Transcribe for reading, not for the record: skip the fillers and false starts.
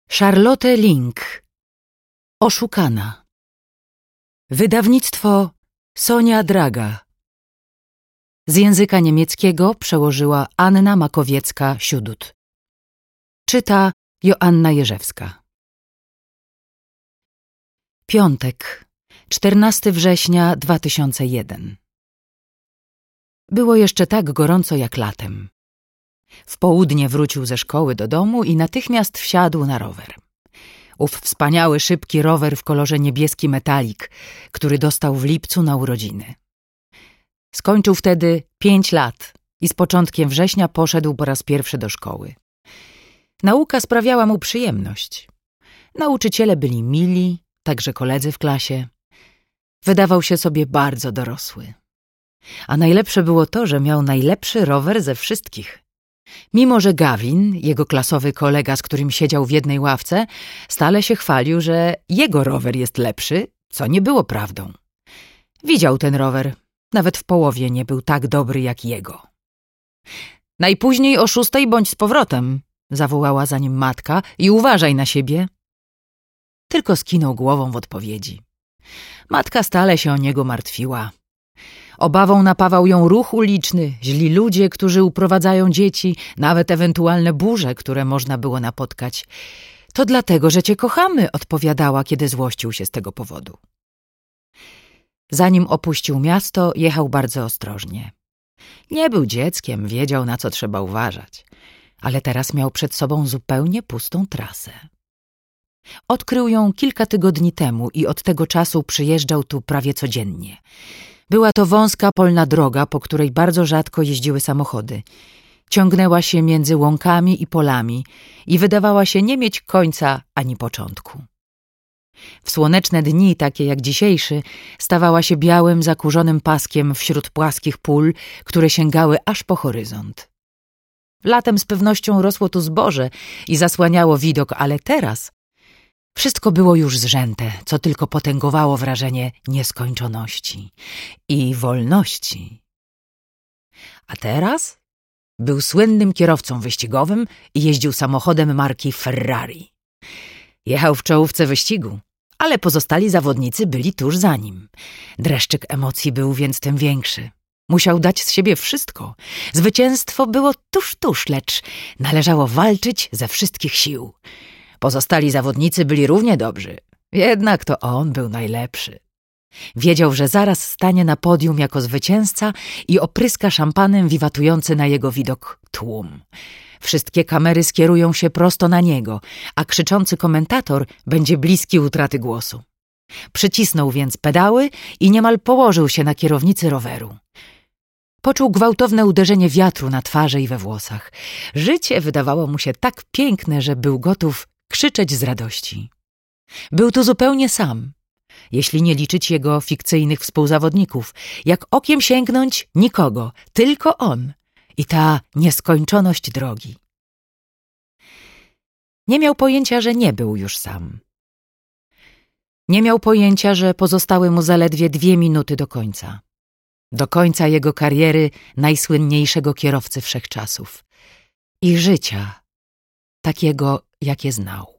Charlotte Link. Oszukana. Wydawnictwo Sonia Draga. Z języka niemieckiego przełożyła Anna Makowiecka-Siudut. Czyta Joanna Jerzewska. Piątek, 14 września 2001. Było jeszcze tak gorąco jak latem. W południe wrócił ze szkoły do domu i natychmiast wsiadł na rower. Ów wspaniały, szybki rower w kolorze niebieski metalik, który dostał w lipcu na urodziny. Skończył wtedy 5 lat i z początkiem września poszedł po raz pierwszy do szkoły. Nauka sprawiała mu przyjemność. Nauczyciele byli mili, także koledzy w klasie. Wydawał się sobie bardzo dorosły. A najlepsze było to, że miał najlepszy rower ze wszystkich. Mimo że Gawin, jego klasowy kolega, z którym siedział w jednej ławce, stale się chwalił, że jego rower jest lepszy, co nie było prawdą. Widział ten rower, nawet w połowie nie był tak dobry jak jego. Najpóźniej o 6 bądź z powrotem, zawołała za nim matka, i uważaj na siebie. Tylko skinął głową w odpowiedzi. Matka stale się o niego martwiła. Obawą napawał ją ruch uliczny, źli ludzie, którzy uprowadzają dzieci, nawet ewentualne burze, które można było napotkać. To dlatego, że cię kochamy, odpowiadała, kiedy złościł się z tego powodu. Zanim opuścił miasto, jechał bardzo ostrożnie. Nie był dzieckiem, wiedział, na co trzeba uważać, ale teraz miał przed sobą zupełnie pustą trasę. Odkrył ją kilka tygodni temu i od tego czasu przyjeżdżał tu prawie codziennie. Była to wąska polna droga, po której bardzo rzadko jeździły samochody. Ciągnęła się między łąkami i polami i wydawała się nie mieć końca ani początku. W słoneczne dni, takie jak dzisiejszy, stawała się białym, zakurzonym paskiem wśród płaskich pól, które sięgały aż po horyzont. Latem z pewnością rosło tu zboże i zasłaniało widok, ale teraz wszystko było już zrzęte, co tylko potęgowało wrażenie nieskończoności i wolności. A teraz był słynnym kierowcą wyścigowym i jeździł samochodem marki Ferrari. Jechał w czołówce wyścigu, ale pozostali zawodnicy byli tuż za nim. Dreszczyk emocji był więc tym większy. Musiał dać z siebie wszystko. Zwycięstwo było tuż, lecz należało walczyć ze wszystkich sił. Pozostali zawodnicy byli równie dobrzy, jednak to on był najlepszy. Wiedział, że zaraz stanie na podium jako zwycięzca i opryska szampanem wiwatujący na jego widok tłum. Wszystkie kamery skierują się prosto na niego, a krzyczący komentator będzie bliski utraty głosu. Przycisnął więc pedały i niemal położył się na kierownicy roweru. Poczuł gwałtowne uderzenie wiatru na twarzy i we włosach. Życie wydawało mu się tak piękne, że był gotów krzyczeć z radości. Był tu zupełnie sam, jeśli nie liczyć jego fikcyjnych współzawodników. Jak okiem sięgnąć, nikogo, tylko on i ta nieskończoność drogi. Nie miał pojęcia, że nie był już sam. Nie miał pojęcia, że pozostały mu zaledwie 2 minuty do końca. Do końca jego kariery najsłynniejszego kierowcy wszechczasów i życia, takiego, jakie znał.